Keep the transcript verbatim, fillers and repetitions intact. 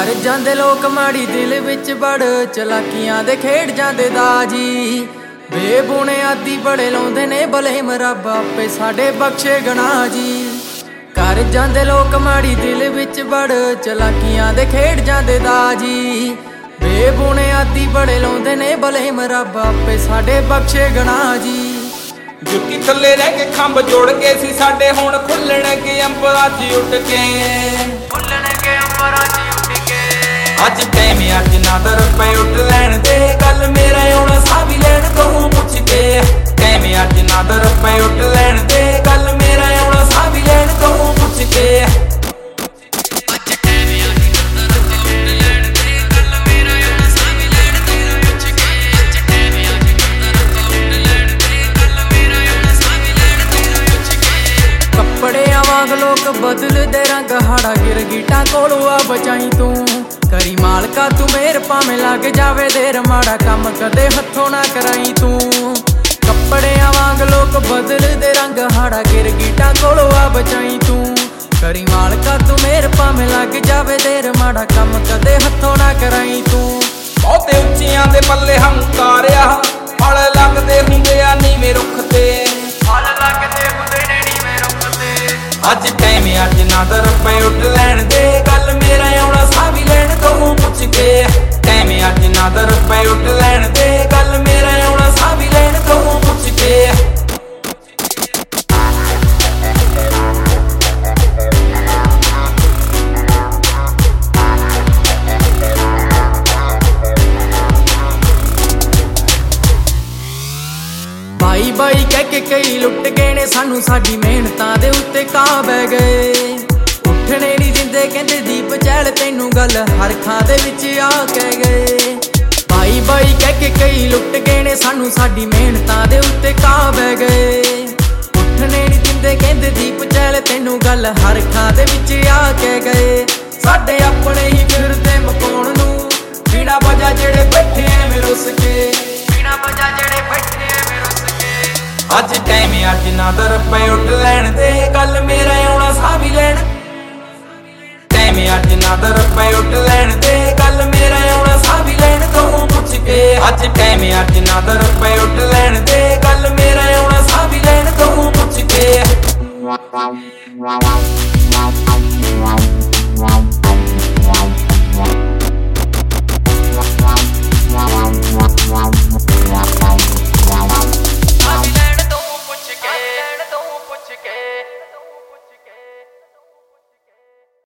कर जांदे लोक माड़ी दिल विच बड़ चलाकियां दे खेड जांदे दाजी बेबुनियादी बड़े लाउंदे ने बलेम रब आपे साडे बख्शे गनाह जी। कर जांदे लोक माड़ी दिल विच बड़ चलाकियां दे खेड जांदे दाजी बेबुनियादी बड़े लाउंदे ने बलेम रब आपे साडे बख्शे गनाह जी। जुटी थल्ले रह के खंभ जोड़ के सी साडे हुण खुलणगे अंबरां च उठ के खुलणगे अंबरां च उठ के। अज टाइम अज ना दर पे उठ लैण दे गल मेरा आउणा सा भी लैण कहूं पुछ के। टाइम अज ना दर पे उठ लैण दे गल मेरा आउणा सा भी लैण कहूं पुछ के। कपड़ियां वांग लोक बदलदे रंग हाड़ा गिर गीटा कोलों आ बचाई तू करी मालका तू मेर भावें लग जावे देर माड़ा कम कदे हथों ना कराई तू। कपड़ियां वांग लोक बदलदे रंग हाड़ा गिर गीटा कोलों आ बचाई तू करी मालका तू मेर भावें लग जावे देर माड़ा कम कदे हथों ना कराई तू। बहुते उच्चियां दे पल्ले हंकारिया फल लगदे हुंदे आ नीवें रुख ते फल लगदे हुंदे ने नीवें रुख ते। अज टाइम अज ना दर पे उठ लैण दे गल मेरा आउणा सा भी लैण कहूं पुछ के। टाइम अज ना दर पे उठ लैण दे गल मेरा आउणा सा भी लैण कहूं पुछ के। बाई बाई कह के कई लुट गए ने सानू साडी मेहनतां दे उत्ते कां बह गए। उठने नहीं दिंदे कहंदे दीप चैल तैनू गल हर खां दे विच आ कह गए। बाई बाई कह के कई लुट गए ने सानू साडी मेहनतां दे उत्ते कां बह गए। उठने नहीं दिंदे कहंदे दीप चैल तैनू गल हर खां दे विच आ कह गए। साडे अपने ही फिरदे मकाउण नू बिना वजह जेड़े बैठे एवें रुस के बिना वजह जेड़े बैठे एवें रुस के। अज टाइम अज ना दर पे उठ लैण दे गल मेरा आउणा सा भी लैण। टाइम अज ना दर पे उठ लैण दे गल मेरा आउणा सा भी लैण कहूं पुछ के। अज टाइम अज ना दर पे उठ लैण दे गल मेरा आउणा सा भी लैण कहूं पुछ के।